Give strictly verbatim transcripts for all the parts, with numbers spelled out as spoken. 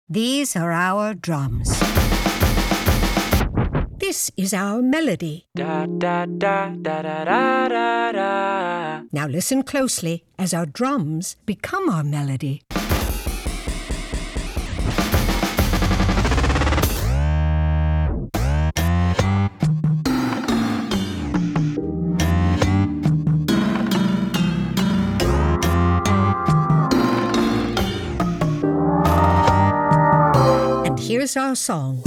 These are our drums. This is our melody. Da da da da da da da da. Now listen closely as our drums become our melody. And here's our song.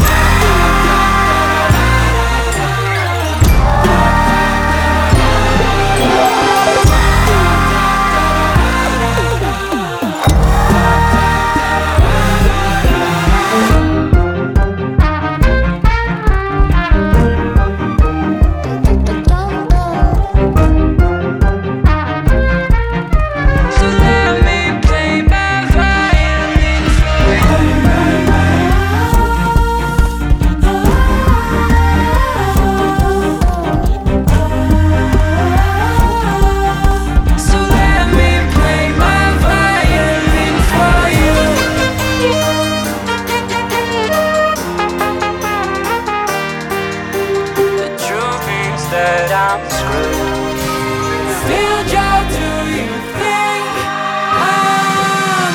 That I'm screwed. Still, Joe, do you think I'm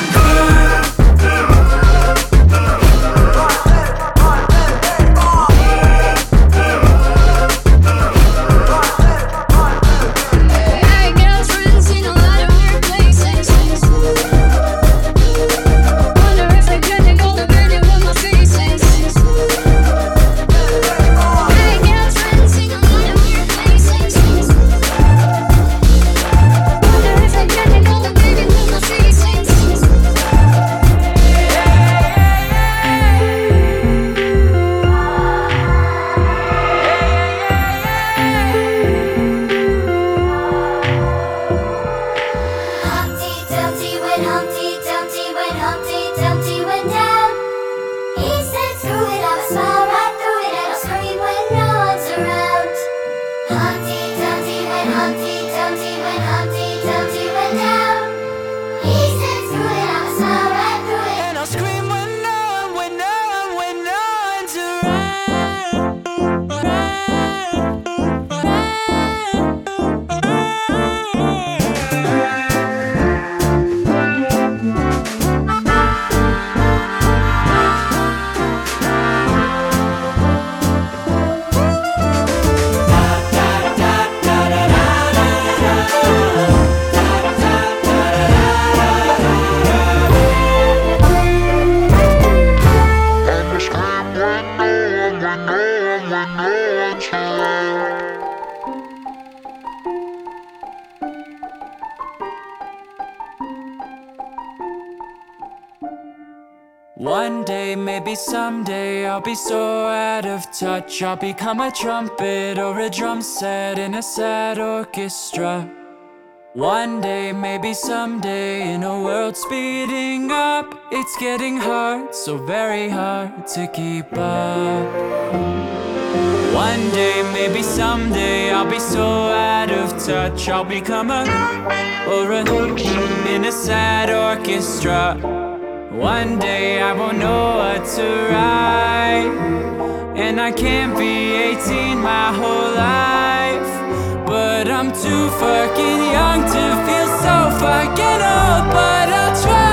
Hey, girlfriends in a lot of weird places. Wonder if they're gonna go to bed with my faces. Hey, girlfriends in a lot of weird places. Wonder if they're gonna go to bed with my faces. Humpty Dumpty went, Humpty Dumpty went, Humpty Dumpty went down. He said, screw it, I'ma smile right through it, and I'll scream when no one's around. Humpty Dumpty went, Humpty Dumpty went, Humpty Dumpty went down. He said, screw it, I'ma smile right through it. and I'll scream when no one, when no one, when no one's around. One day, maybe someday, I'll be so out of touch. I'll become a trumpet or a drum set in a sad orchestra. One day, maybe someday, in a world speeding up, it's getting hard, so very hard to keep up. One day, maybe someday, I'll be so out of touch. I'll become a or a in a sad orchestra. One day I won't know what to write, and I can't be eighteen my whole life. But I'm too fucking young to feel so fucking old, but I'll try.